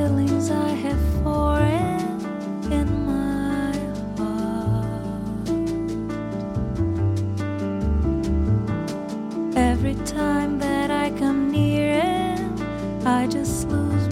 feelings I have for it in my heart. Every time that I come near it, I just lose